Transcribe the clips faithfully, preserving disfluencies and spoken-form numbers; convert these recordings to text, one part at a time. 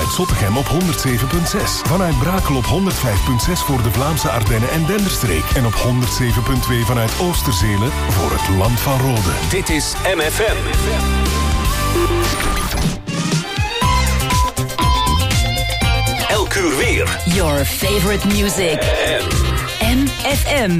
vanuit Zottegem op honderd zeven komma zes. Vanuit Brakel op honderd vijf komma zes voor de Vlaamse Ardennen en Denderstreek. En op honderd zeven komma twee vanuit Oosterzelen voor het Land van Rode. Dit is M F M. Elk uur weer. Your favorite music. M F M.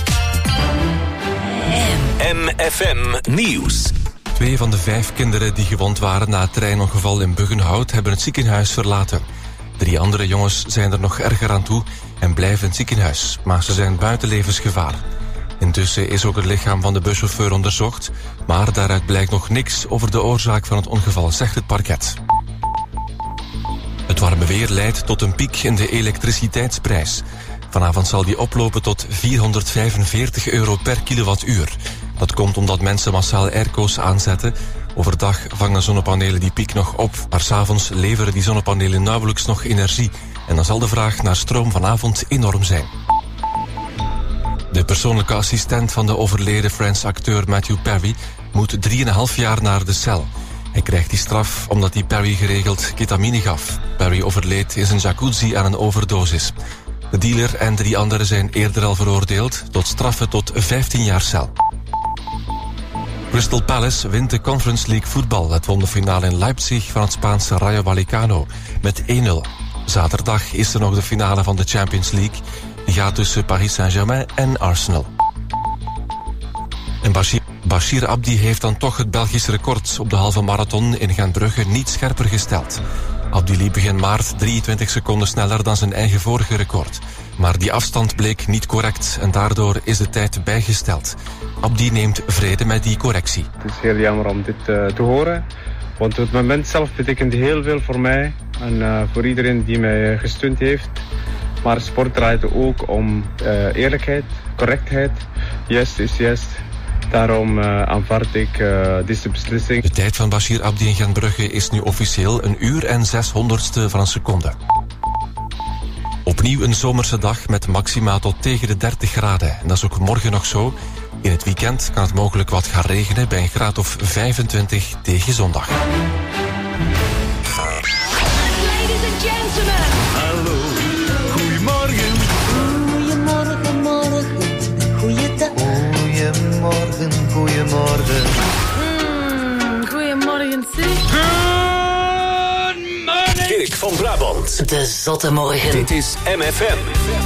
M F M Nieuws. Twee van de vijf kinderen die gewond waren na het treinongeval in Buggenhout hebben het ziekenhuis verlaten. Drie andere jongens zijn er nog erger aan toe en blijven in het ziekenhuis, maar ze zijn buiten levensgevaar. Intussen is ook het lichaam van de buschauffeur onderzocht, maar daaruit blijkt nog niks over de oorzaak van het ongeval, zegt het parket. Het warme weer leidt tot een piek in de elektriciteitsprijs. Vanavond zal die oplopen tot vierhonderdvijfenveertig euro per kilowattuur. Dat komt omdat mensen massaal airco's aanzetten. Overdag vangen zonnepanelen die piek nog op, maar 's avonds leveren die zonnepanelen nauwelijks nog energie. En dan zal de vraag naar stroom vanavond enorm zijn. De persoonlijke assistent van de overleden Friends-acteur Matthew Perry moet drieënhalf jaar naar de cel. Hij krijgt die straf omdat hij Perry geregeld ketamine gaf. Perry overleed in zijn jacuzzi aan een overdosis. De dealer en drie anderen zijn eerder al veroordeeld tot straffen tot vijftien jaar cel. Crystal Palace wint de Conference League voetbal. Het won de finale in Leipzig van het Spaanse Rayo Vallecano met één nul. Zaterdag is er nog de finale van de Champions League. Die gaat tussen Paris Saint-Germain en Arsenal. En Bashir, Bashir Abdi heeft dan toch het Belgisch record op de halve marathon in Gentbrugge niet scherper gesteld. Abdi liep begin maart drieëntwintig seconden sneller dan zijn eigen vorige record. Maar die afstand bleek niet correct en daardoor is de tijd bijgesteld. Abdi neemt vrede met die correctie. Het is heel jammer om dit uh, te horen, want het moment zelf betekent heel veel voor mij en uh, voor iedereen die mij gesteund heeft. Maar sport draait ook om uh, eerlijkheid, correctheid. Juist is juist. Daarom uh, aanvaard ik uh, deze beslissing. De tijd van Bashir Abdi in Gentbrugge is nu officieel een uur en zeshonderdste van een seconde. Opnieuw een zomerse dag met maxima tot tegen de dertig graden. En dat is ook morgen nog zo. In het weekend kan het mogelijk wat gaan regenen bij een graad of vijfentwintig tegen zondag. Ladies and gentlemen. Hallo, goedemorgen. Goedemorgen, morgen, goeiedag. Goedemorgen, goedemorgen. Mm, goedemorgen, zeg. Dirk van Brabant. De Zotte Morgen. Dit is M F M.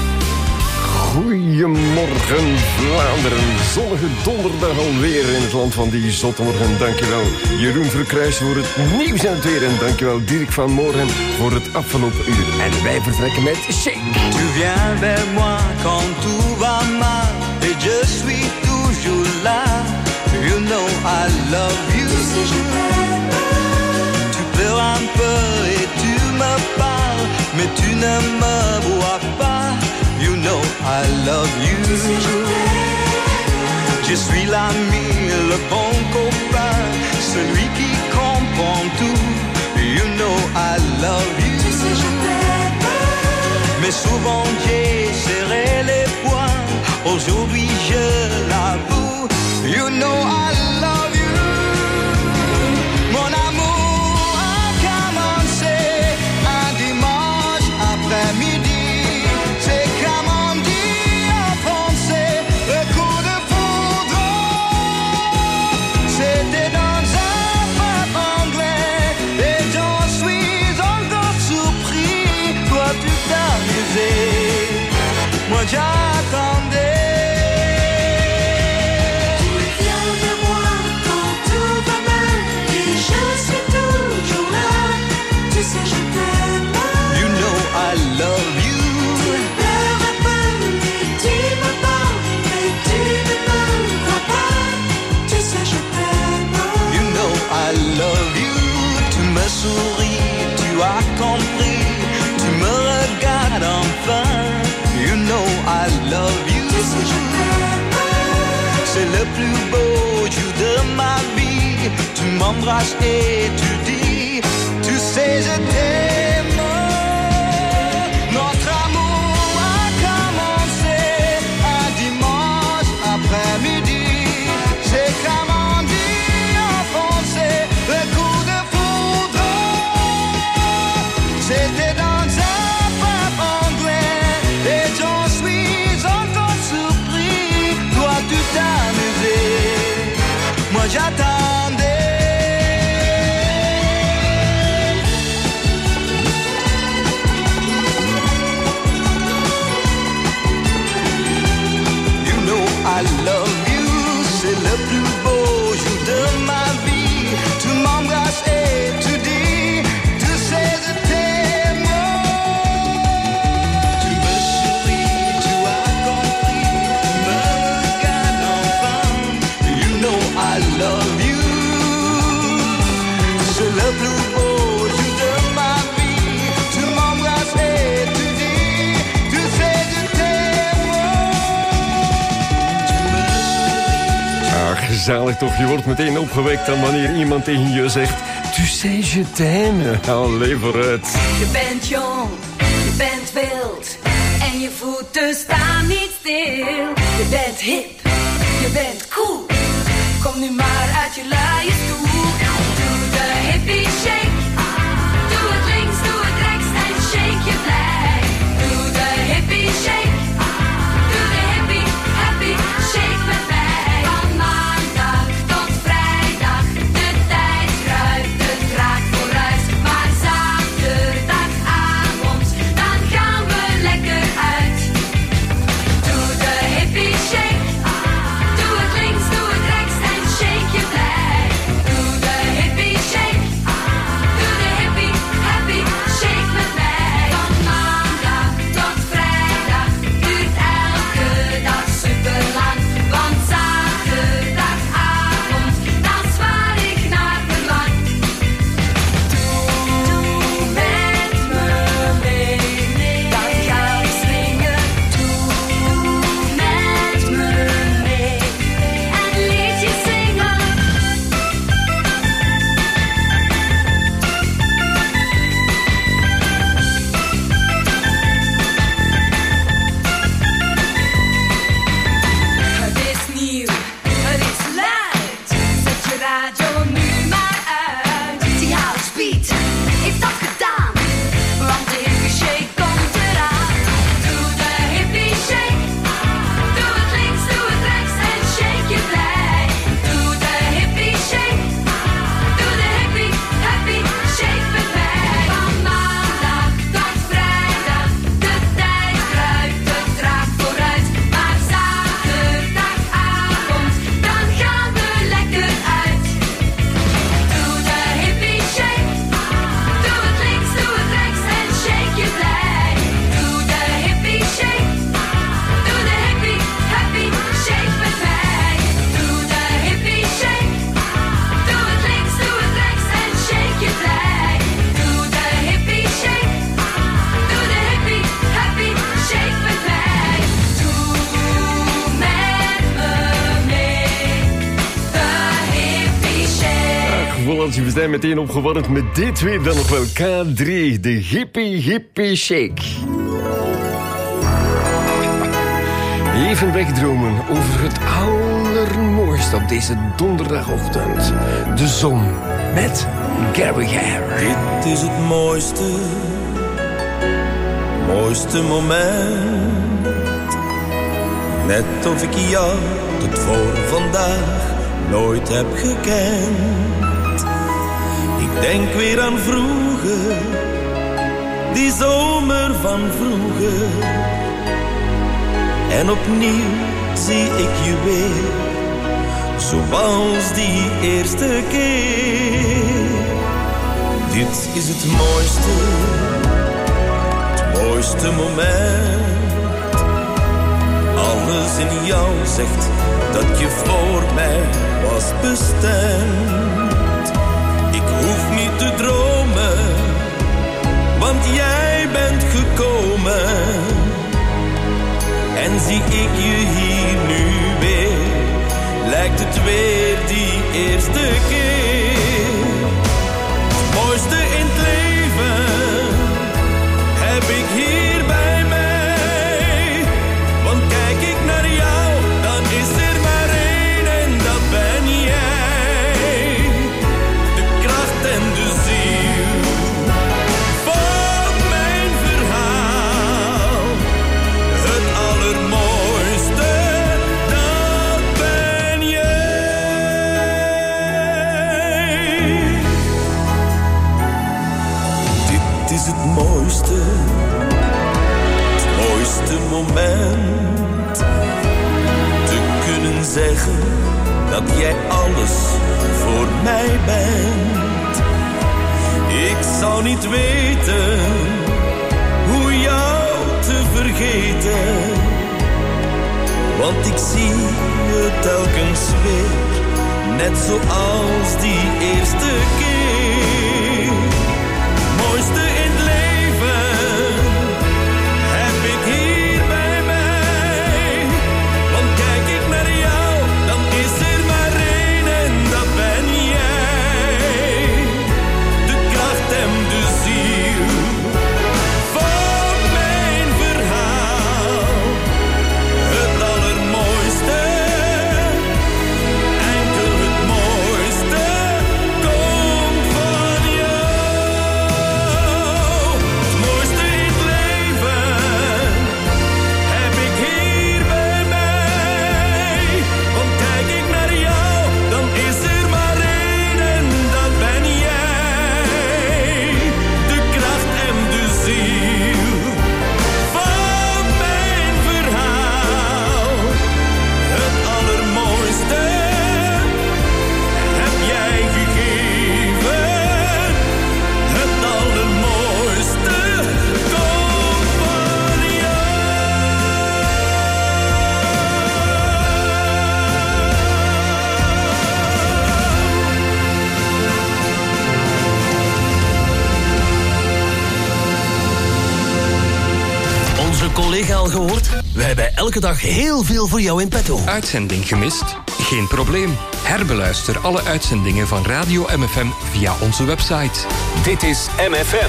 Goedemorgen Vlaanderen. Zonnige donderdag alweer in het land van die Zottemorgen. Dankjewel Jeroen Verkruijs voor het nieuws en het weer. En dankjewel Dirk van Morgen voor het afgelopen uur. En wij vertrekken met Shake. Tu viens vers moi quand tout va mal et je suis toujours là. You know I love you. Tu pleures un peu et tu me parles, mais tu ne me vois pas. You know I love you. Je suis l'ami, le bon copain, celui qui comprend tout. You know I love you. Mais souvent j'ai serré les poings, aujourd'hui je l'avoue. You know I love you. Mon amour a commencé un dimanche après-midi. Moi j'attendais. Tu viens de moi quand tout va mal et je suis toujours là. Tu sais je t'aime. You know I love you. Tu pleures un peu et tu me parles, mais tu ne me crois pas. Tu sais je t'aime. You know I love you. Tu me souris, tu as compris. Tu me regardes enfin. You know I love you. C'est le plus beau jour de ma vie. Tu m'embrasses et tu dis, tu sais je t'aime. Notre amour a commencé un dimanche après-midi. C'est comme on dit en français, le coup de foudre. C'est plus beau jour de ma vie. Tu m'embrasses et tu dis, tu sais je t'aime. Ah, gezellig toch, je wordt meteen opgewekt dan wanneer iemand tegen je zegt, tu sais je t'aime. Allee, vooruit. Je bent jong, je bent wild en je voeten staan niet stil. Je bent hip, je bent cool. Kom nu maar uit je luie stoel. Doe de hippie shake. Doe het links, doe het rechts en shake je blij. Doe de hippie shake. Doe de hippie, happy shake met mij. Van maandag tot vrijdag, de tijd kruipt, het raakt vooruit. Maar zaterdagavond, dan gaan we lekker uit. Doe de hippie shake. Doe het links, doe het rechts en shake je blij. Doe de hippie shake. Doe de hippie, happy shake met mij. Van maandag tot vrijdag duurt elke dag super lang. Want zaterdagavond, dan is waar ik naar verlang. Doe met me mee, dan gaan we swingen. Doe met me mee en liedjes zingen. Het is nieuw, het is luid. Zet je radio nu maar uit. Die house beat heeft dat gedaan, want de hippie shake komt eraan. Doe de hippie shake. Doe het links, doe het rechts en shake je blij. Doe de hippie shake. Doe de hippie, happy shake met mij. Van maandag tot vrijdag, de tijd kruipt, het traagt vooruit. Maar zaterdagavond, dan gaan we lekker uit. Doe de hippie shake. Doe het links, doe het rechts en shake je blij. Doe de hippie shake. Doe de hippie, happy shake met mij. Doe de hippie shake. Doe het links, doe het rechts en shake je blij. Doe de hippie shake. Doe de hippie, happy shake met mij. Doe met me mee, de hippie shake. Gevoel als je we zijn meteen opgewarmd met dit weer dan nog wel K drie, de hippie hippie shake. Even wegdromen over het allermooiste op deze donderdagochtend. De zon met Gary Hare. Dit is het mooiste, mooiste moment. Net of ik jou tot voor vandaag nooit heb gekend. Ik denk weer aan vroeger, die zomer van vroeger. En opnieuw zie ik je weer, zoals die eerste keer. Dit is het mooiste, het mooiste moment. Alles in jou zegt dat je voor mij was bestemd. Ik hoef niet te dromen, want jij bent gekomen. En zie ik je hier nu weer, lijkt het weer die eerste keer. Het mooiste in het leven heb ik hier bij mij. Want kijk ik naar jou, dan is er maar één en dat ben jij. De kracht en de ziel van mijn verhaal. Het allermooiste, dat ben jij. Dit is het mooiste, het mooiste moment. Te kunnen zeggen dat jij alles voor mij bent. Ik zou niet weten hoe jou te vergeten. Want ik zie je telkens weer, net zoals die eerste keer. al gehoord? We hebben elke dag heel veel voor jou in petto. Uitzending gemist? Geen probleem. Herbeluister alle uitzendingen van Radio M F M via onze website. Dit is M F M.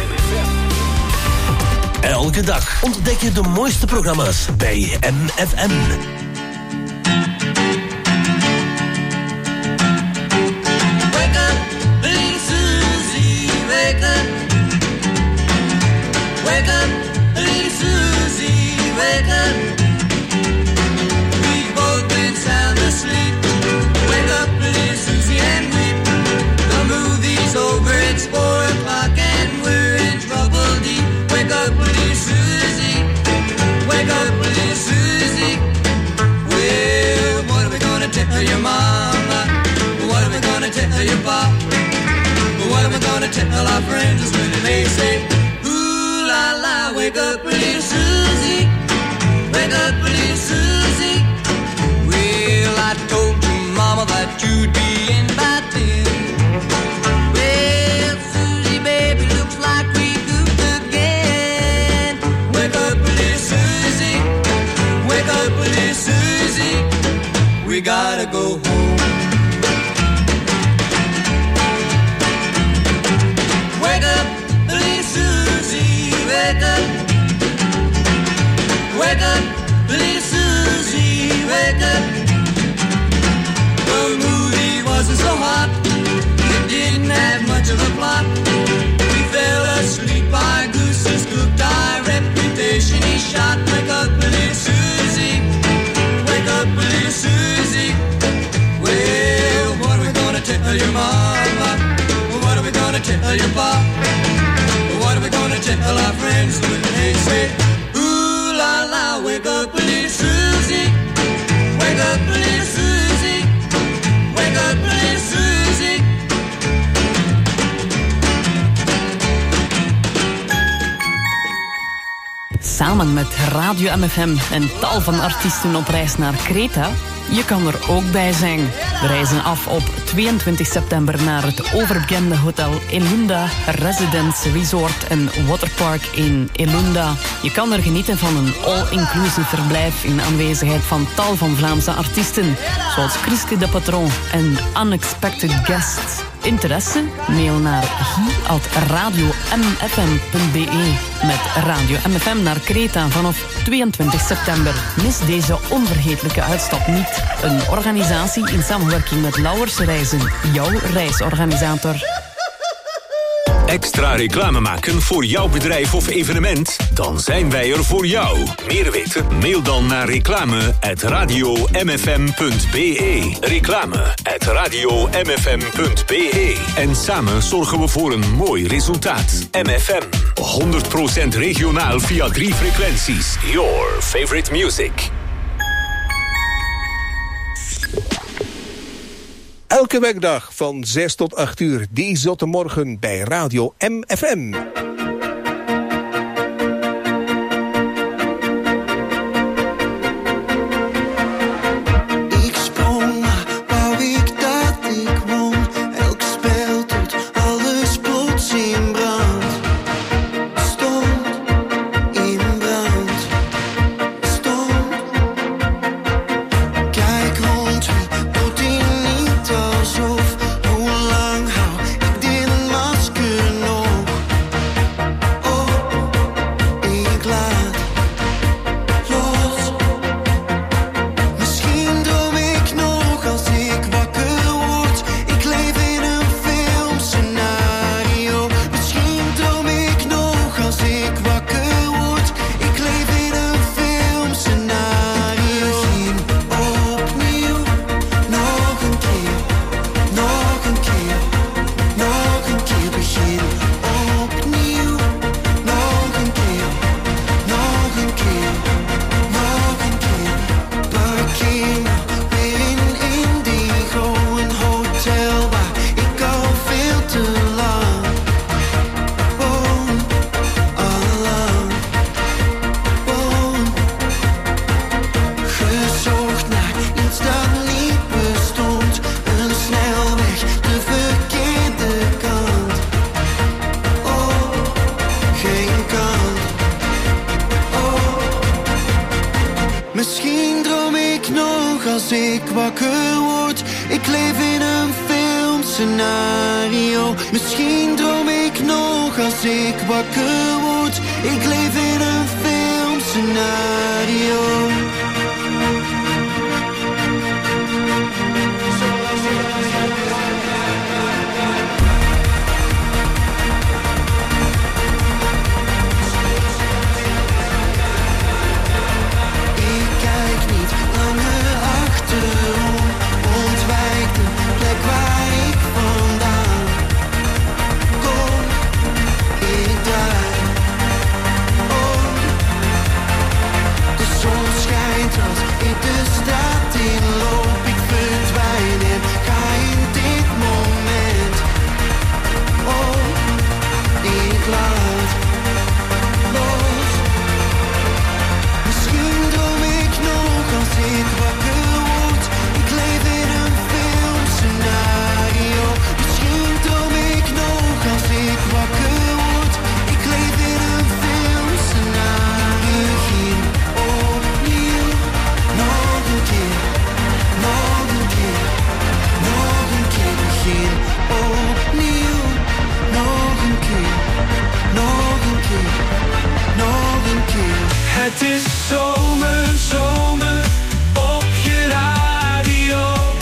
Elke dag ontdek je de mooiste programma's bij M F M. Wake up, little Susie, wake up. Wake up, little Susie, wake up. We've both been sound asleep. Wake up, little Susie, and weep. The movie's over, it's four o'clock and we're in trouble deep. Wake up, little Susie, wake up, little Susie. Well, what are we gonna tell your mama? What are we gonna tell your pop? What are we gonna tell our friends when they say, ooh la la, wake up, little Susie, wake up, little Susie. Well, I told your mama that you'd be in by ten. Well, Susie, baby, looks like we goofed again. Wake up, little Susie, wake up, little Susie. We gotta go home. Wake up, little Susie, wake up. Wake up, little Susie, wake up. The movie wasn't so hot, it didn't have much of a plot. We fell asleep, our gooses cooked, our reputation is shot. Wake up, little Susie, wake up, little Susie. Well, what are we gonna tell your mama? What are we gonna tell your pop? What are we gonna tell our friends when they say, ooh la la, wake up, little Susie, wake up, little Susie, wake up, little Susie. Samen met Radio M F M en tal van artiesten op reis naar Kreta. Je kan er ook bij zijn. We reizen af op tweeëntwintig september naar het overbekende hotel Elunda Residence Resort en Waterpark in Elunda. Je kan er genieten van een all-inclusive verblijf in aanwezigheid van tal van Vlaamse artiesten, zoals Chriske de Patron en Unexpected Guests. Interesse? Mail naar guy at radio m f m punt b e met Radio M F M naar Kreta vanaf tweeëntwintig september. Mis deze onvergetelijke uitstap niet. Een organisatie in samenwerking met Lauwers Reizen, jouw reisorganisator. Extra reclame maken voor jouw bedrijf of evenement? Dan zijn wij er voor jou. Meer weten? Mail dan naar reclame at radio m f m punt b e. Reclame at radio m f m punt b e. En samen zorgen we voor een mooi resultaat. M F M. honderd procent regionaal via drie frequenties. Your favorite music. Elke werkdag van zes tot acht uur, die zotte morgen bij Radio M F M. Ik sprong, wou ik dat ik won. Elk spel tot alles plots in brand. Stond in brand. Stond. Kijk rond me, doet hij niet alsof. Hoe lang hou ik dit masker nog? ik wakker word. Ik leef in een filmscenario. Misschien droom ik nog als ik wakker word. Ik leef in een filmscenario. Het is zomer, zomer op je radio.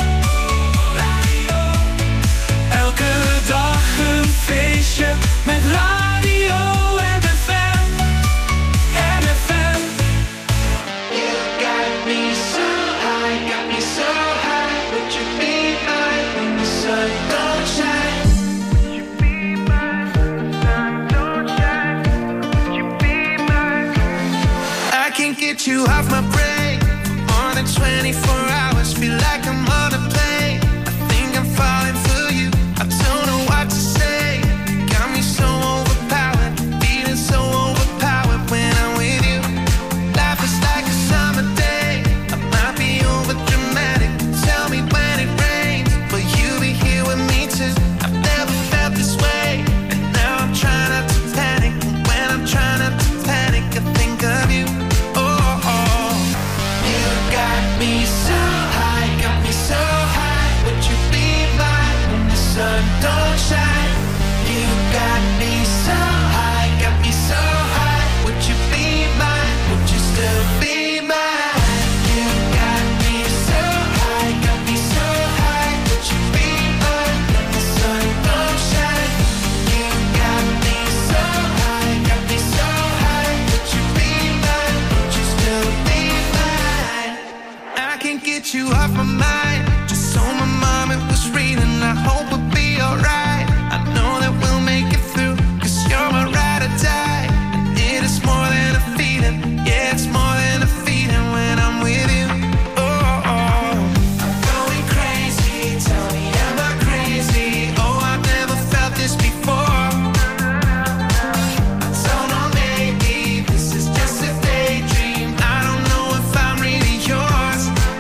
Elke dag een feestje met radio M F M. M F M. You got me so high, got me so high. Would you be mine when the sun don't shine? Would you be mine when the sun don't shine? Would you be mine? I can't get you off my brain for more than twenty-four hours. Feel like I'm on a plane. I think I'm falling for you. I don't know what to say. Got me so overpowered, feeling so overpowered when I'm with you. Life is like a summer day. I might be over dramatic. Tell me when it rains, will you be here with me too? I've never felt this way, and now I'm trying not to panic. And when I'm trying not to panic, I think of you. Oh, oh. You got me so high, got me so high. Would you be mine when the sun don't shine? You got me so high, got me so high. Would you be mine? Would you still be mine? You got me so high, got me so high. Would you be mine when the sun don't shine? You got me so high, got me so high. Would you be mine? Would you still be mine? I can't get you off my mind. Just so my mom it was reading. I hope we'll be alright. I know that we'll make it through, cause you're my ride or die. And it is more than a feeling. Yeah, it's more than a feeling when I'm with you. Oh, oh. I'm going crazy. Tell me, am I crazy? Oh, I've never felt this before. I don't know, maybe this is just a daydream. I don't know if I'm really yours.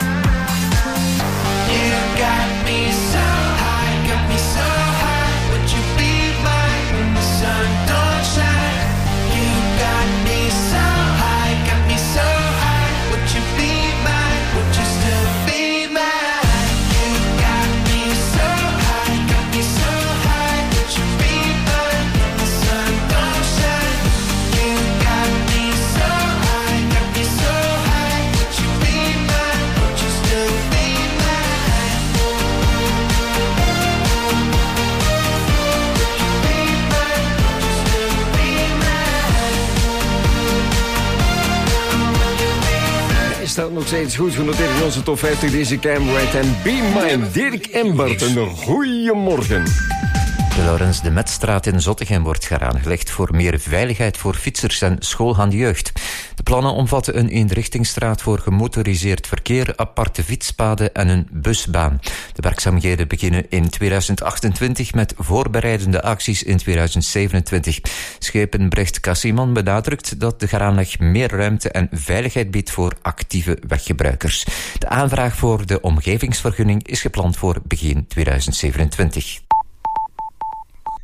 You got me so high, got me so high. Would you be mine when the sun don't shine? You got me so high, got me so high. Would you be mine? Would you still be mine? You got me so high, got me so high. Would you be mine when the sun don't shine? You got me so high, got me so high. Would you be mine? Would you still be mine? Would you be mine? Would you still be mine? Hij staat nog steeds goed genoteerd in onze top vijftig. Deze Cam Wright en Be Mine. Dirk Embert, een goeiemorgen. De Laurens de Metstraat in Zottegem wordt aangelegd voor meer veiligheid voor fietsers en schoolgaande jeugd. De plannen omvatten een eenrichtingsstraat voor gemotoriseerd verkeer, aparte fietspaden en een busbaan. De werkzaamheden beginnen in tweeduizend achtentwintig met voorbereidende acties in tweeduizend zevenentwintig. Schepenbrecht Kassiman benadrukt dat de aanleg meer ruimte en veiligheid biedt voor actieve weggebruikers. De aanvraag voor de omgevingsvergunning is gepland voor begin tweeduizend zevenentwintig.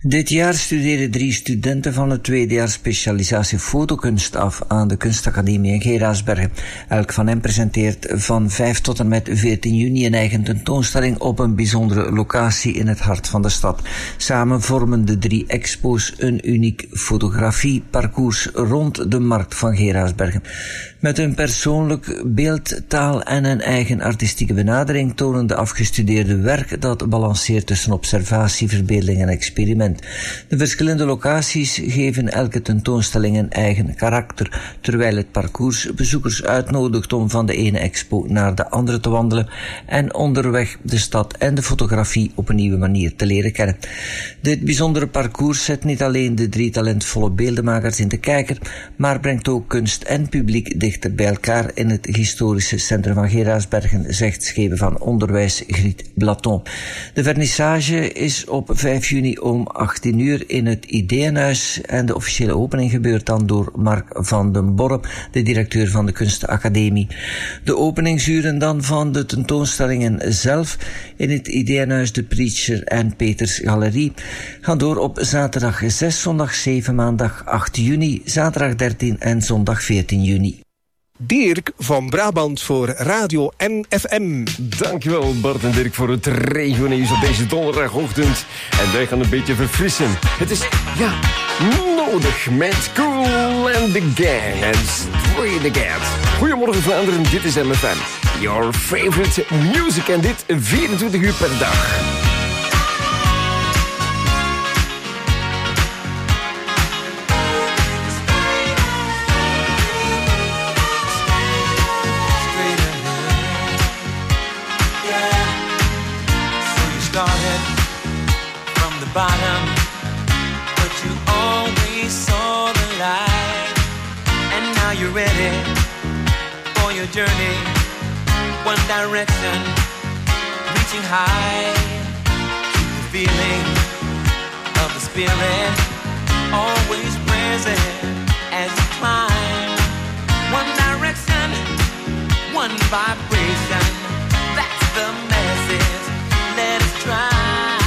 Dit jaar studeren drie studenten van het tweedejaars specialisatie fotokunst af aan de Kunstacademie in Geraardsbergen. Elk van hen presenteert van vijf tot en met veertien juni een eigen tentoonstelling op een bijzondere locatie in het hart van de stad. Samen vormen de drie expo's een uniek fotografieparcours rond de markt van Geraardsbergen. Met hun persoonlijk beeld, taal en een eigen artistieke benadering tonen de afgestudeerde werk dat balanceert tussen observatie, verbeelding en experiment. De verschillende locaties geven elke tentoonstelling een eigen karakter, terwijl het parcours bezoekers uitnodigt om van de ene expo naar de andere te wandelen en onderweg de stad en de fotografie op een nieuwe manier te leren kennen. Dit bijzondere parcours zet niet alleen de drie talentvolle beeldenmakers in de kijker, maar brengt ook kunst en publiek dichter bij elkaar in het historische centrum van Geraardsbergen, zegt schepen van onderwijs Griet Blaton. De vernissage is op vijf juni om achttien uur in het Ideeënhuis en de officiële opening gebeurt dan door Mark van den Borre, de directeur van de Kunstacademie. De openingsuren dan van de tentoonstellingen zelf in het Ideeënhuis, de Preacher en Peters Galerie gaan door op zaterdag zes, zondag zeven, maandag acht juni, zaterdag dertien en zondag veertien juni. Dirk van Brabant voor Radio M F M. Dankjewel Bart en Dirk voor het regionieuws op deze donderdagochtend. En wij gaan een beetje verfrissen. Het is, ja, nodig met Cool and the Gang en Stray the Cat. Goedemorgen Vlaanderen, dit is M F M. Your favorite music en dit vierentwintig uur per dag. Bottom, but you always saw the light, and now you're ready for your journey. One direction, reaching high. Keep the feeling of the spirit always present as you climb. One direction, one vibration. That's the message. Let us try.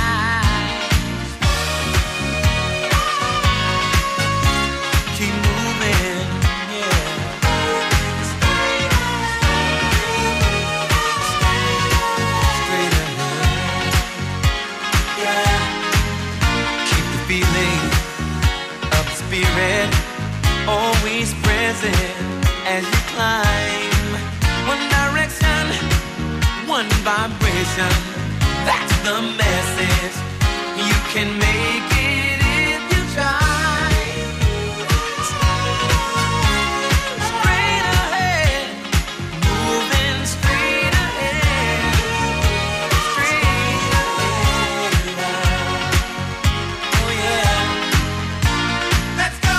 Always present as you climb. One direction, one vibration. That's the message. You can make it if you try. Straight ahead, moving straight ahead. Straight ahead. Oh yeah. Let's go.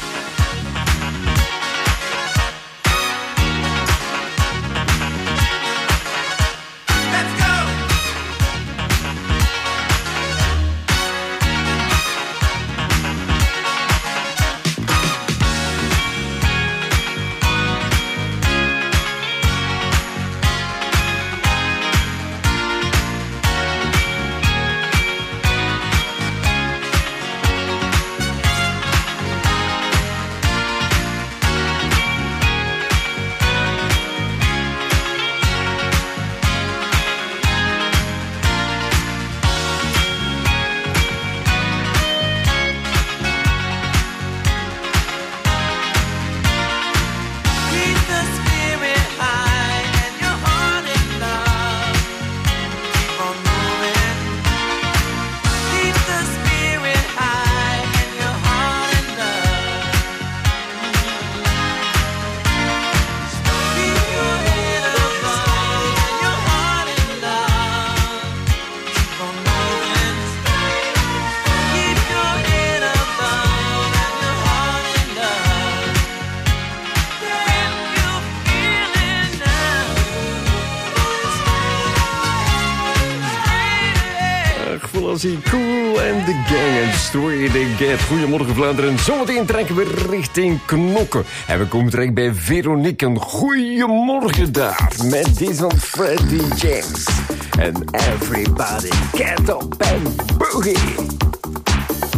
Cool and the Gang en Stray the Cat. Goedemorgen Vlaanderen. Zometeen trekken we richting Knokken. En we komen terecht bij Veronique. Een goeiemorgen daar. Met deze van Freddie James. En everybody get up and boogie.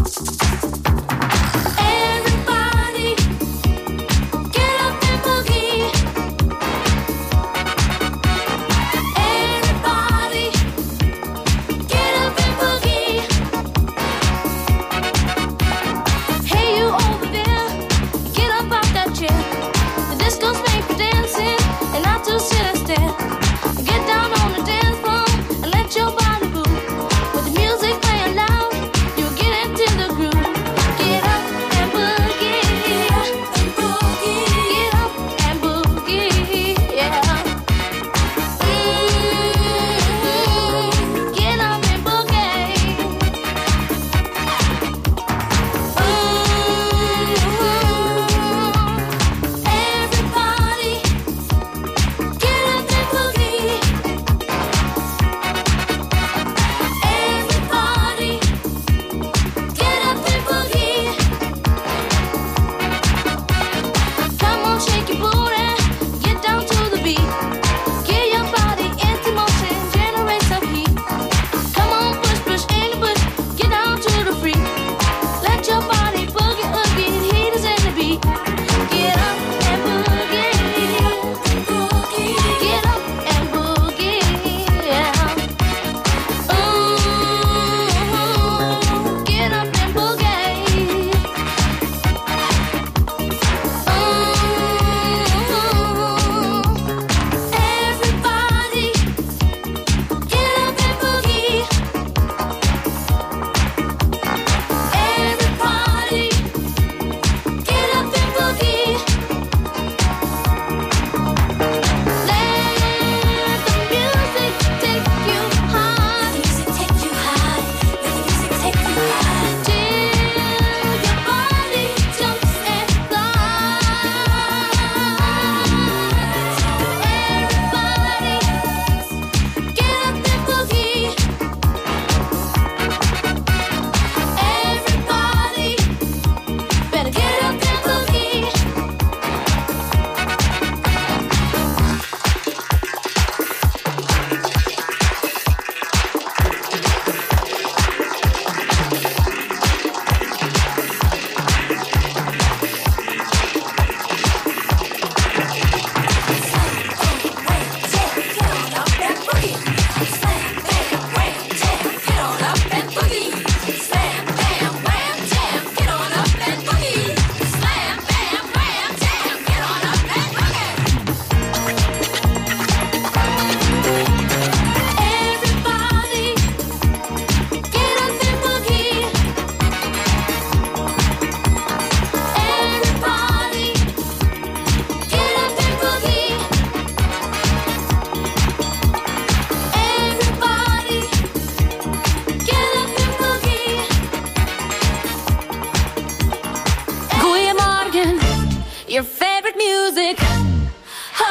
music. Oh.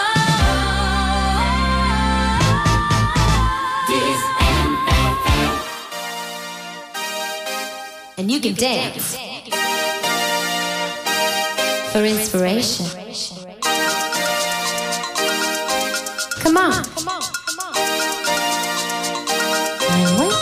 This M F M. And you can dance for inspiration. Come on. I'm waiting.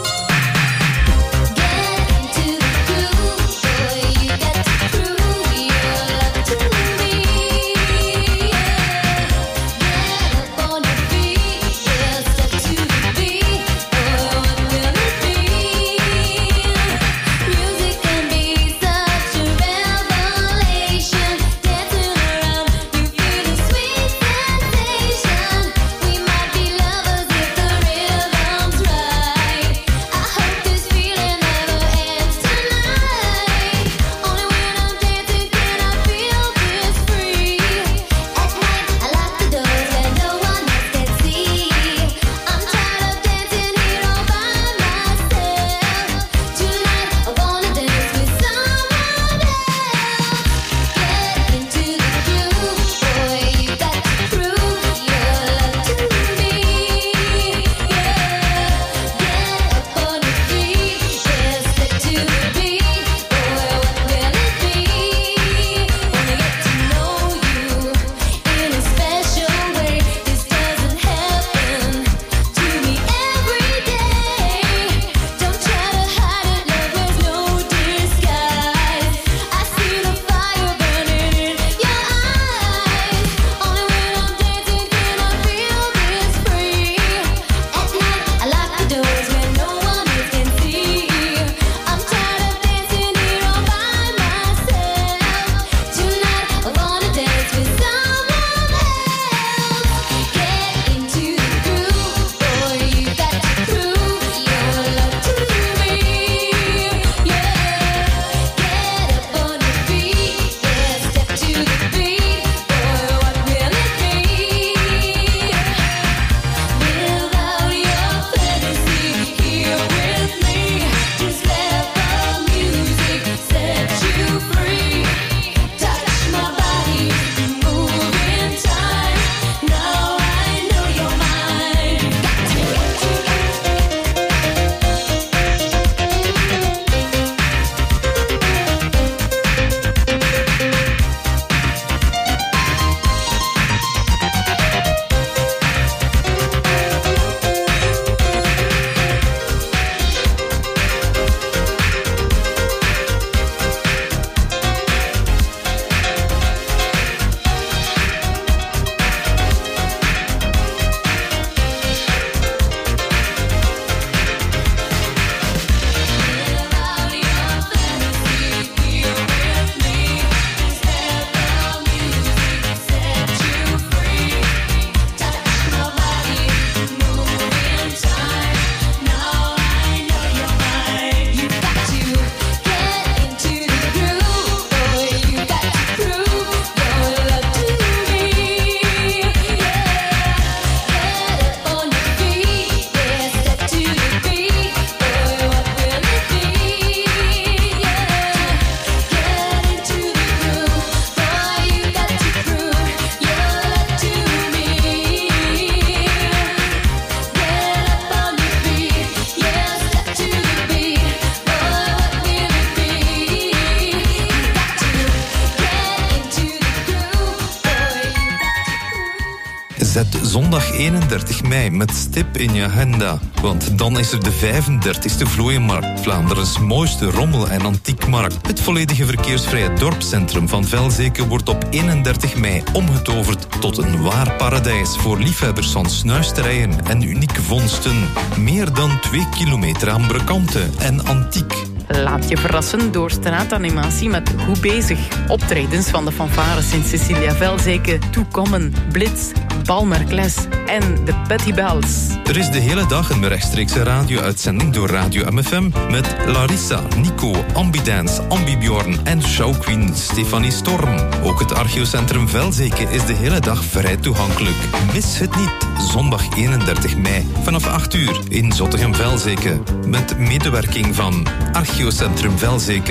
Zet zondag eenendertig mei met stip in je agenda. Want dan is er de vijfendertigste Vlooienmarkt, Vlaanderen's mooiste rommel- en antiekmarkt. Het volledige verkeersvrije dorpscentrum van Velzeke wordt op eenendertig mei omgetoverd tot een waar paradijs voor liefhebbers van snuisterijen en unieke vondsten. Meer dan twee kilometer aan brekanten en antiek. Laat je verrassen door straatanimatie met Goed Bezig. Optredens van de fanfares in Cecilia Velzeke, Toekommen, Blitz, Balmerkles en de Petty Bells. Er is de hele dag een rechtstreekse radio-uitzending door Radio M F M met Larissa, Nico, Ambidance, Ambibjorn en showqueen Stefanie Storm. Ook het archeocentrum Velzeke is de hele dag vrij toegankelijk. Mis het niet, zondag eenendertig mei vanaf acht uur in Zottegem Velzeke met medewerking van Archeocentrum Velzeke,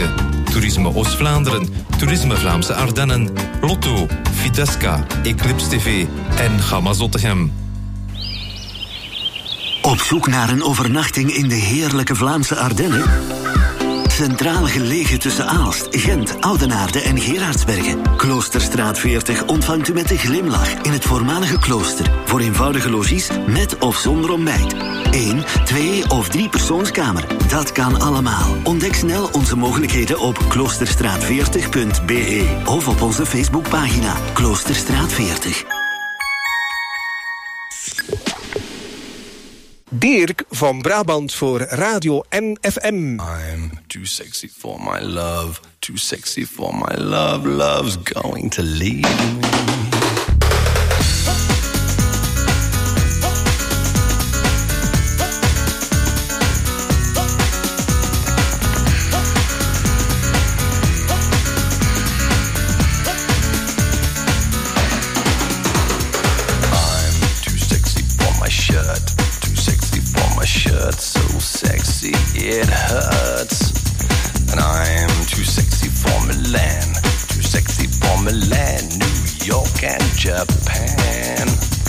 Toerisme Oost-Vlaanderen, Toerisme Vlaamse Ardennen, Lotto, Fidesca, Eclipse T V en Gamma Zottegem. Op zoek naar een overnachting in de heerlijke Vlaamse Ardennen? Centraal gelegen tussen Aalst, Gent, Oudenaarde en Gerardsbergen. Kloosterstraat veertig ontvangt u met een glimlach in het voormalige klooster. Voor eenvoudige logies met of zonder ontbijt. Eén, twee of drie persoonskamer. Dat kan allemaal. Ontdek snel onze mogelijkheden op kloosterstraat veertig punt b e of op onze Facebookpagina Kloosterstraat veertig. Dirk van Brabant voor Radio M F M. I'm too sexy for my love, too sexy for my love, love's going to leave me. So sexy it hurts. And I'm too sexy for Milan, too sexy for Milan, New York and Japan.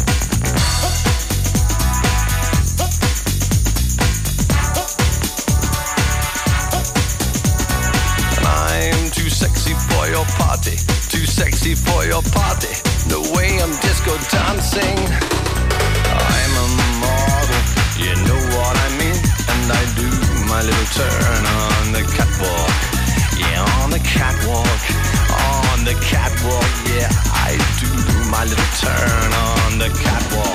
And I'm too sexy for your party, too sexy for your party, the way I'm disco dancing. I'm a model, you know what I mean, and I do my little turn on the catwalk. Yeah, on the catwalk, on the catwalk. Yeah, I do my little turn on the catwalk.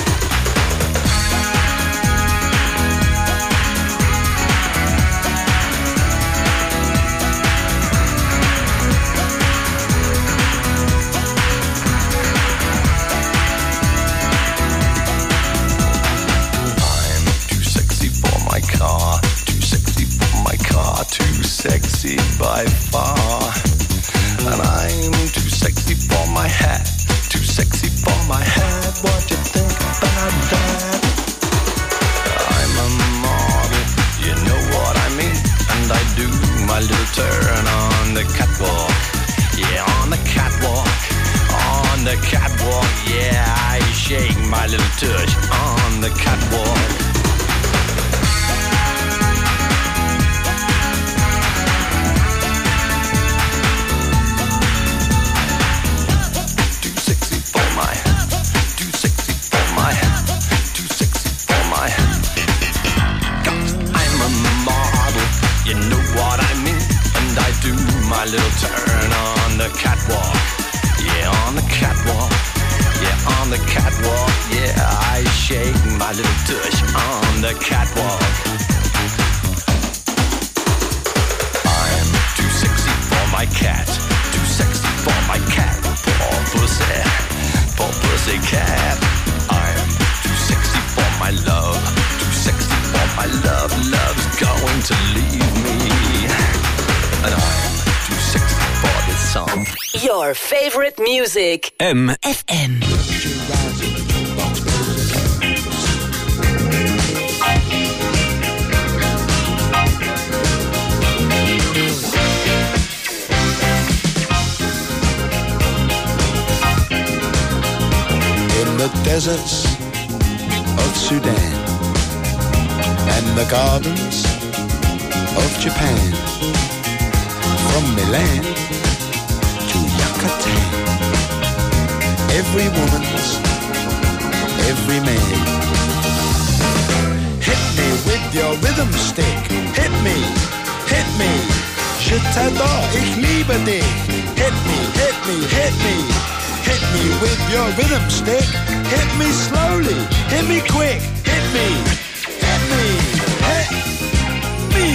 Car, too sexy for my car, too sexy by far. And I'm too sexy for my hat, too sexy for my hat. What you think about that? I'm a model, you know what I mean, and I do my little turn on the catwalk. Yeah, on the catwalk, on the catwalk. Yeah, I shake my little tush on the catwalk. My little turn on the catwalk. Yeah, on the catwalk. Yeah, on the catwalk. Yeah, I shake my little tush on the catwalk. I'm too sexy for my cat, too sexy for my cat. Poor pussy, poor pussy cat. I'm too sexy for my love, too sexy for my love. Love's going to leave me, and I'm too sexy for this song. Your favorite music. M F M. In the deserts of Sudan and the gardens of Japan, from Milan to Yucatan, every woman's, every man. Hit me with your rhythm stick, hit me, hit me. Je t'adore, ich liebe dich. Hit me, hit me, hit me. Hit me with your rhythm stick, hit me slowly, hit me quick, hit me, hit me, hit me.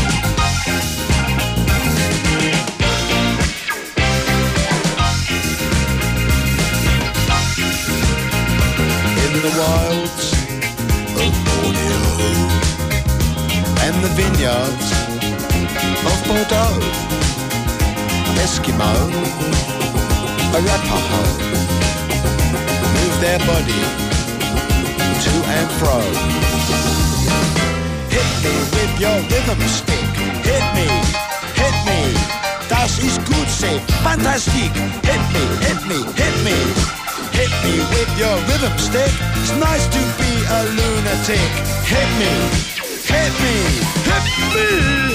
In the wilds of Borneo and the vineyards of Bordeaux, Eskimo, Arapaho, move their body to and fro. Hit me with your rhythm stick, hit me, hit me. fantastique. Hit me, hit me, hit me. Hit me with your rhythm stick. It's nice to be a lunatic. Hit me, hit me, hit me.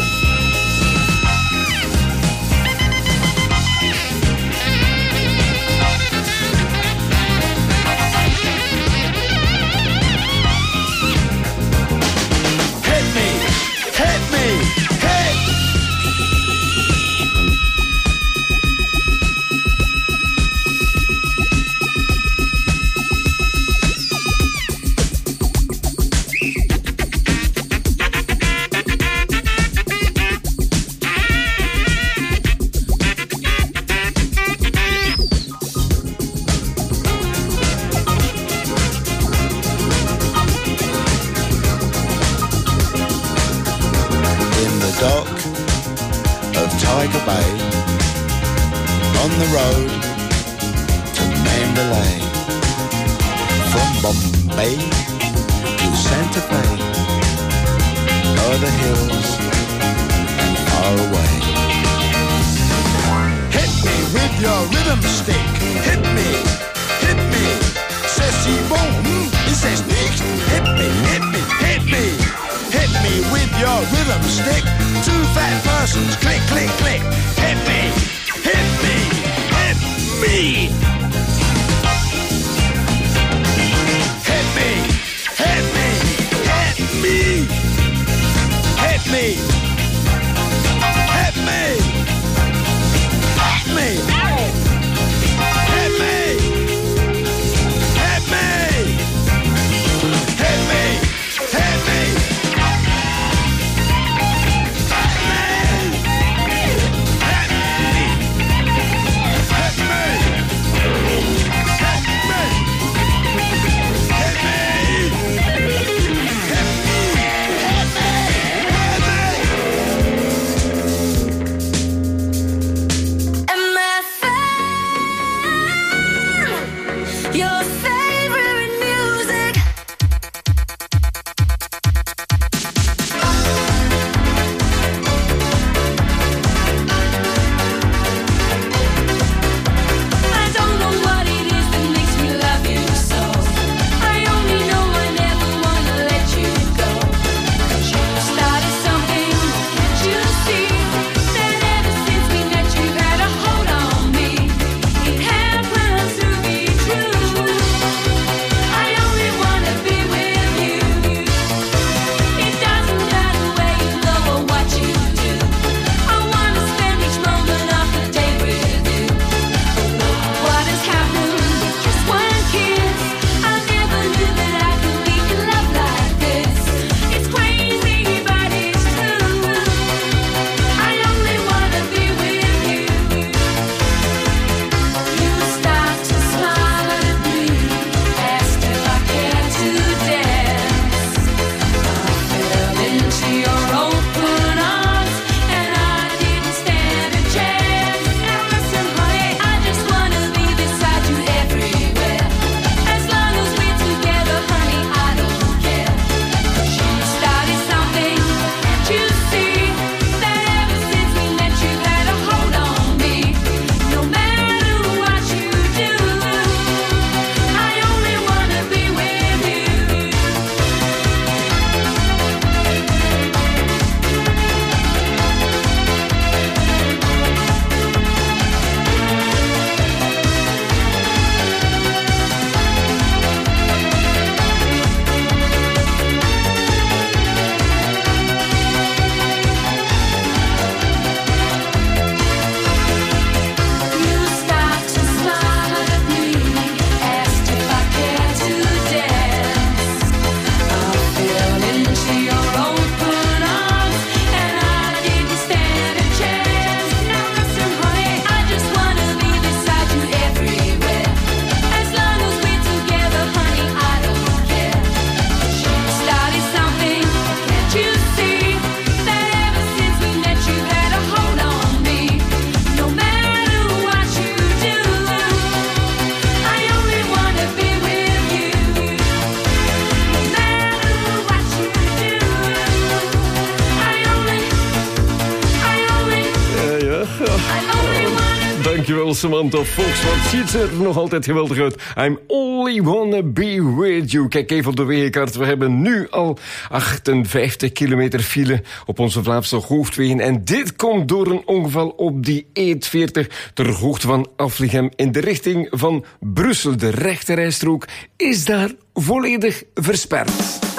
Dankjewel, Samantha Fox. Wat ziet ze er nog altijd geweldig uit. I'm only wanna be with you. Kijk even op de wegenkaart. We hebben nu al achtenvijftig kilometer file op onze Vlaamse hoofdwegen. En dit komt door een ongeval op die E veertig ter hoogte van Aflichem in de richting van Brussel. De rechterrijstrook is daar volledig versperd.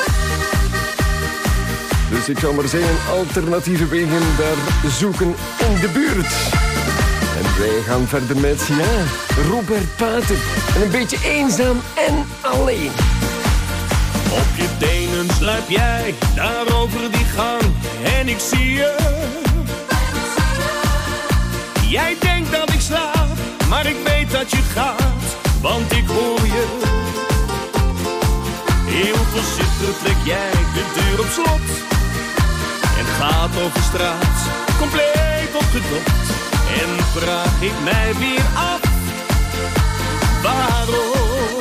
Dus ik zou maar zeggen, alternatieve wegen daar zoeken in de buurt. En wij gaan verder met, ja, Robert Pater. En een beetje eenzaam en alleen. Op je tenen sluip jij daar over die gang en ik zie je. Jij denkt dat ik slaap, maar ik weet dat je gaat, want ik hoor je. Heel voorzichtig trek jij de deur op slot en gaat over straat, compleet opgedokt. En vraag ik mij weer af, waarom?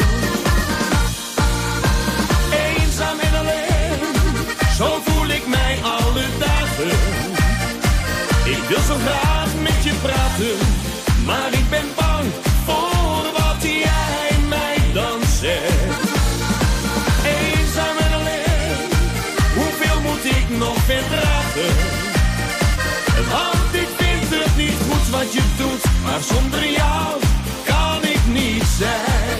Eenzaam en alleen, zo voel ik mij alle dagen. Ik wil zo graag met je praten, maar ik ben bang voor wat jij mij dan zegt. Eenzaam en alleen, hoeveel moet ik nog verdragen? Want ik vind het niet goed wat je doet, maar zonder jou kan ik niet zijn.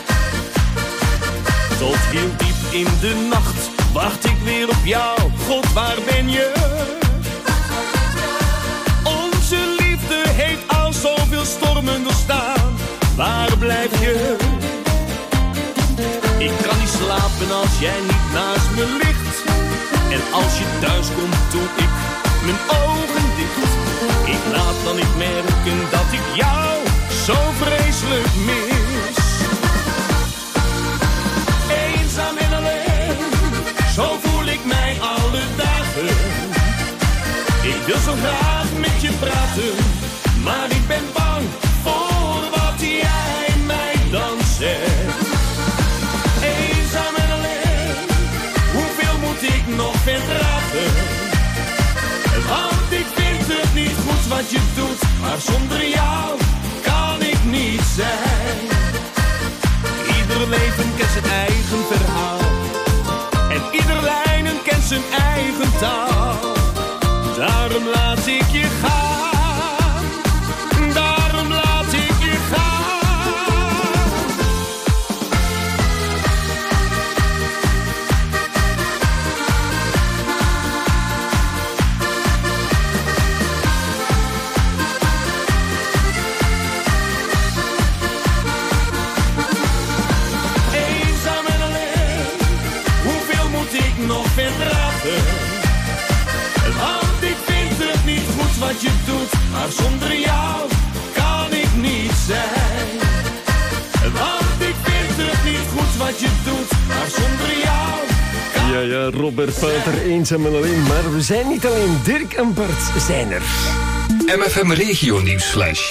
Tot heel diep in de nacht wacht ik weer op jou, God, waar ben je? Onze liefde heeft al zoveel stormen doorstaan, waar blijf je? Ik kan niet slapen als jij niet naast me ligt. En als je thuis komt doe ik mijn ogen dicht. Ik laat dan niet merken dat ik jou zo vreselijk mis. Eenzaam en alleen, zo voel ik mij alle dagen. Ik wil zo graag met je praten, maar ik ben bang voor wat jij mij dan zegt. Eenzaam en alleen, hoeveel moet ik nog verdragen? Want ik vind het niet goed wat je doet, maar zonder jou kan ik niet zijn. Ieder leven kent zijn eigen verhaal en ieder lijnen kent zijn eigen taal. Daarom laat ik je gaan, daarom laat ik je gaan. Eenzaam en alleen, hoeveel moet ik nog verdragen? Want ik vind het niet goed wat je doet, maar zonder jou kan ik niet zijn. Want ik vind het niet goed wat je doet, maar zonder jou kan Ja, ja, Robert Pater, eenzaam en alleen. Maar we zijn niet alleen, Dirk en Bart zijn er. M F M Regio Nieuwsflash.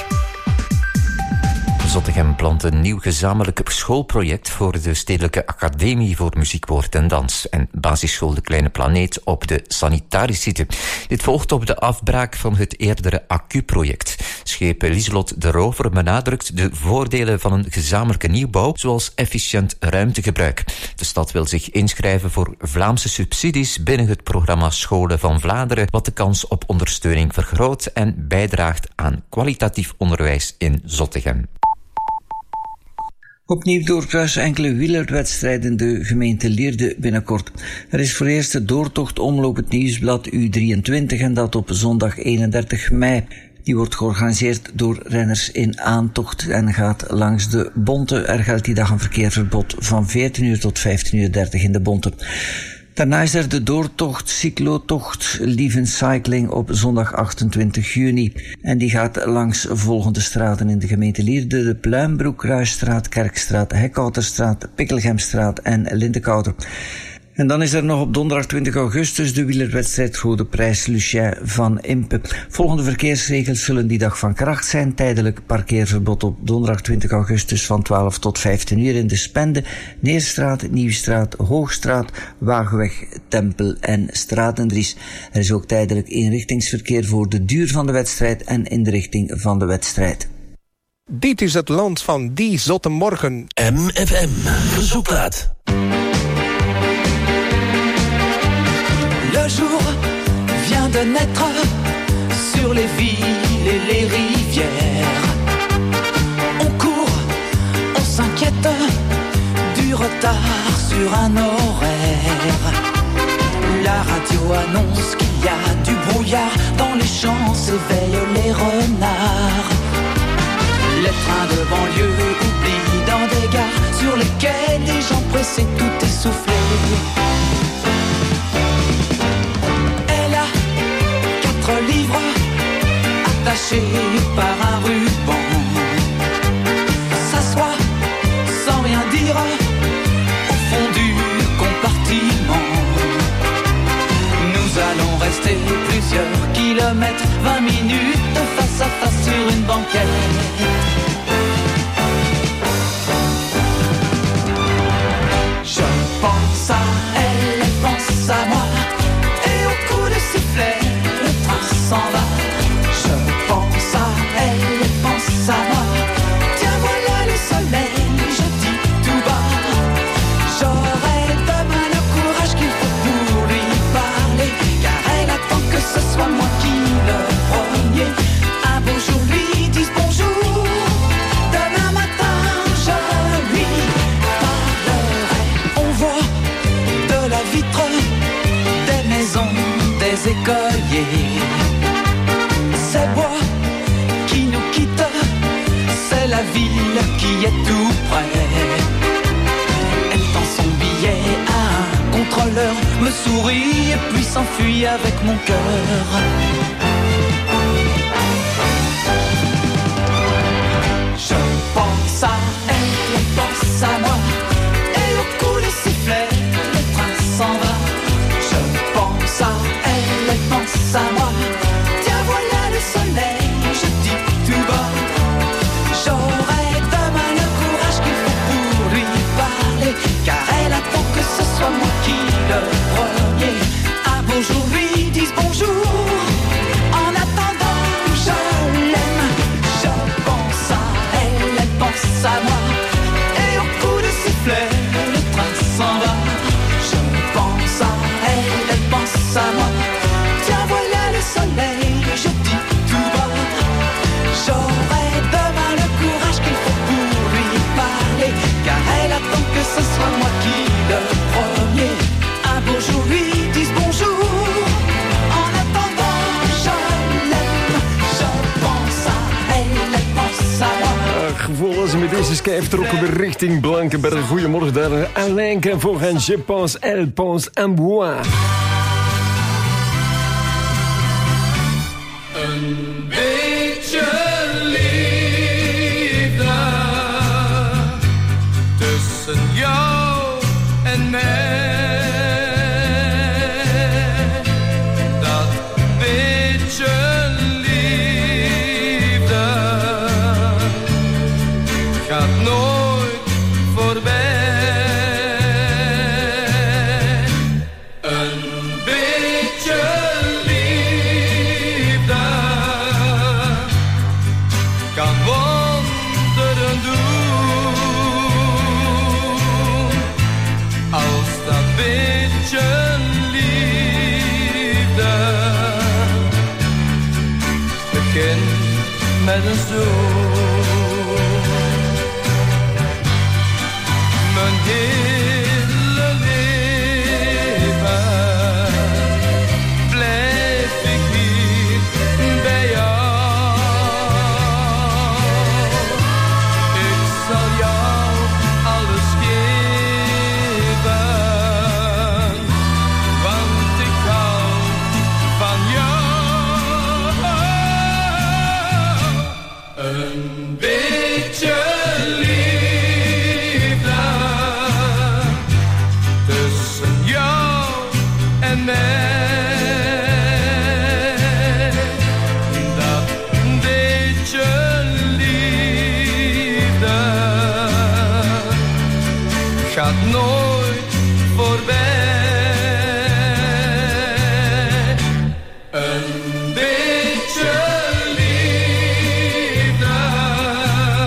Zottegem plant een nieuw gezamenlijk schoolproject voor de Stedelijke Academie voor Muziek, Woord en Dans en basisschool De Kleine Planeet op de Sanitarisite. Dit volgt op de afbraak van het eerdere A C U-project. Scheep Lieselot de Rover benadrukt de voordelen van een gezamenlijke nieuwbouw, zoals efficiënt ruimtegebruik. De stad wil zich inschrijven voor Vlaamse subsidies binnen het programma Scholen van Vlaanderen, wat de kans op ondersteuning vergroot en bijdraagt aan kwalitatief onderwijs in Zottegem. Opnieuw doorkruisen enkele wielerwedstrijden in de gemeente Lierde binnenkort. Er is voor eerst de doortocht Omloop het Nieuwsblad U drieëntwintig en dat op zondag eenendertig mei. Die wordt georganiseerd door renners in aantocht en gaat langs de Bonte. Er geldt die dag een verkeersverbod van veertien uur tot vijftien uur dertig in de Bonte. Daarna is er de doortocht, cyclotocht, Lieven Cycling op zondag achtentwintig juni. En die gaat langs volgende straten in de gemeente Lierde: de Pluimbroek, Ruisstraat, Kerkstraat, Hekhouterstraat, Pikkelgemstraat en Lindekouter. En dan is er nog op donderdag twintig augustus de wielerwedstrijd Rode Prijs Lucien van Impe. Volgende verkeersregels zullen die dag van kracht zijn. Tijdelijk parkeerverbod op donderdag twintig augustus van twaalf tot vijftien uur in de Spende, Neerstraat, Nieuwstraat, Hoogstraat, Wagenweg, Tempel en Stratendries. Er is ook tijdelijk eenrichtingsverkeer voor de duur van de wedstrijd en in de richting van de wedstrijd. Dit is het land van die zotte morgen. M F M, verzoeklaat. Le jour vient de naître sur les villes et les rivières. On court, on s'inquiète du retard sur un horaire. La radio annonce qu'il y a du brouillard dans les champs, s'éveillent les renards. Les trains de banlieue oublient dans des gares, sur les quais des gens pressés, tout essoufflé. Elle a quatre livres attachés par un ruban. S'assoit sans rien dire au fond du compartiment. Nous allons rester plusieurs kilomètres, vingt minutes face à face sur une banquette. Je pense à elle, elle pense à moi, et au coup de sifflet, le train s'en va. Je pense à elle, elle pense à moi, tiens voilà le soleil, je dis tout bas. J'aurai demain le courage qu'il faut pour lui parler, car elle attend que ce soit moi qui le premier. Un beau jour lui dise bonjour, demain matin je lui parlerai. On voit de la vitre des maisons des écoliers. C'est bois qui nous quitte, c'est la ville qui est tout près. Elle tend son billet à un contrôleur, me sourit et puis s'enfuit avec mon cœur. Je pense à elle, elle pense à moi, et au coup de sifflet, le train s'en va. Je pense à elle, elle pense à moi, tiens voilà le soleil, je dis tout bas. J'aurai demain le courage qu'il faut pour lui parler, car elle attend que ce soit moi qui le premier. Un beau jour lui dise bonjour, en attendant je l'aime. Je pense à elle, elle pense à moi, et au coup de sifflet, le train s'en va. Je pense à elle, elle pense à moi, tiens voilà le soleil, je dis tout bas. J'aurai demain le courage qu'il faut pour lui parler, car elle attend que ce soit moi qui le premier. Un beau jour lui dise bonjour, en attendant je l'aime. Je pense à elle, elle pense à moi. Ach, volgens met deze schijf trokken we richting Blankenberg. Goedemorgen daar. Alain Kenvoog en Je pense, elle pense à moi. Een beetje liefde tussen jou en mij. Dat beetje liefde gaat nooit voorbij. Een beetje liefde kan wonderen doen. Als dat beetje liefde begint met een zoen. Mijn hele leven blijf ik hier bij jou. Ik zal jou alles geven, want ik hou van jou. Een beetje liefde tussen jou en mij. Dat beetje liefde gaat nooit voorbij. Een beetje liefde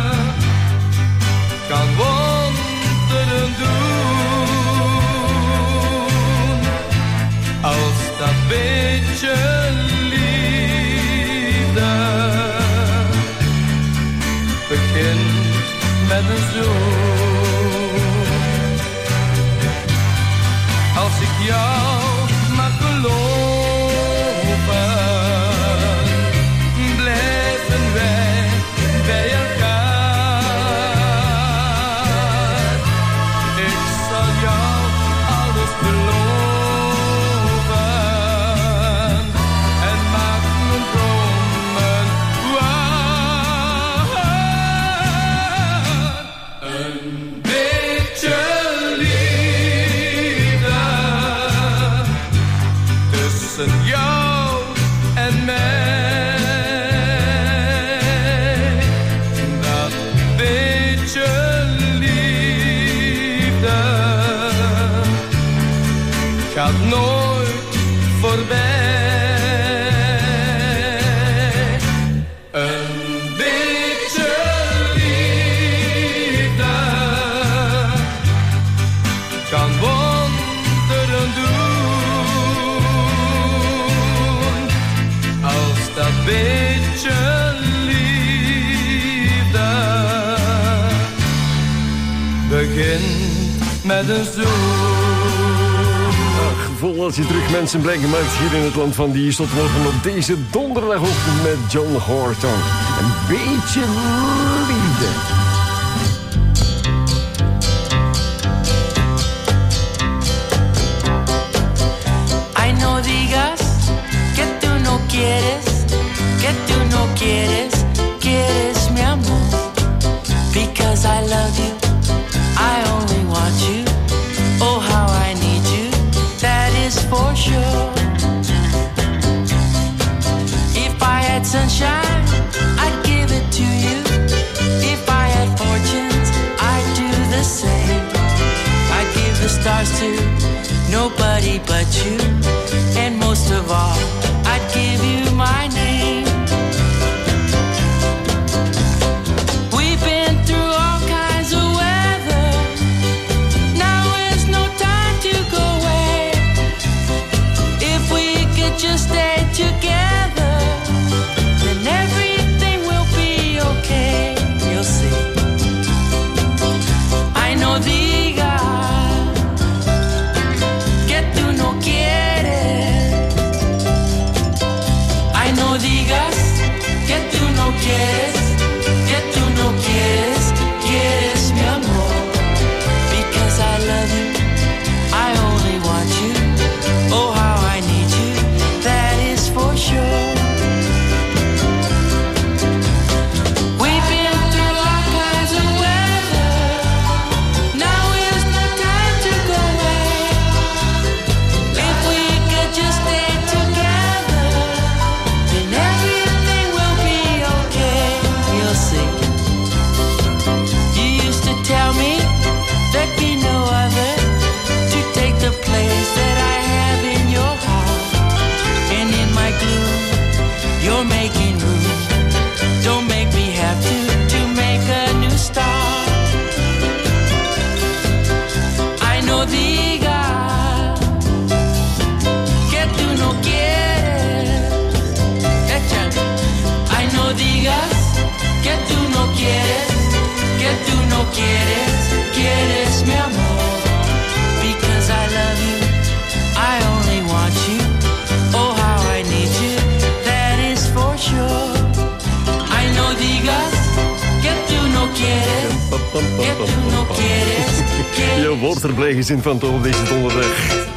begint met een zoen. Ach, vol als je terug mensen blij gemaakt hier in het land van die tot morgen op deze donderdagochtend met John Horton. Een beetje liefde. Ay, no digas que tú no quieres, que tú no quieres, quieres mi amor. Because I love you, I only want you. Oh, how I need you, that is for sure. If I had sunshine, I'd give it to you. If I had fortunes, I'd do the same. I'd give the stars to nobody but you. And most of all, I'd give you my name. We've been through all kinds of weather. Now is no time to go away. If we could just stay together, then everything will be okay. You'll see. I know digas que tú no quieres. I know digas que tú no quieres, que tú no quieres, quieres mi amor. Because I love you, I only want you. Oh, how I need you, that is for sure. We've been through all kinds of weather. Now is no time to go away. If we could just stay together, then everything will be okay. You'll see. You used to tell me there'd be no other to take the place that I have in your heart. And in my gloom, you're making room. Don't make me have to, to make a new start. I know digas que tú no quieres. Echa. I know digas que tú no quieres, que tú no quieres, quieres mi amor. Because I love you, I only want you. Oh, how I need you, that is for sure. I know digas que tú no quieres, que tú no quieres, quieres. Je wordt er blij gezien van toch op deze donderdag.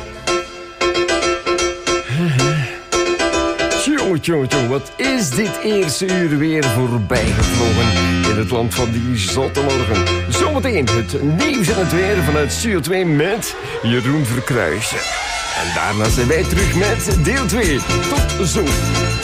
Tjonge, tjonge, tjonge, wat is dit eerste uur weer voorbij gevlogen in het land van die zotte morgen. Zometeen het nieuws en het weer vanuit Studio twee met Jeroen Verkruijsen. En daarna zijn wij terug met deel twee. Tot zo.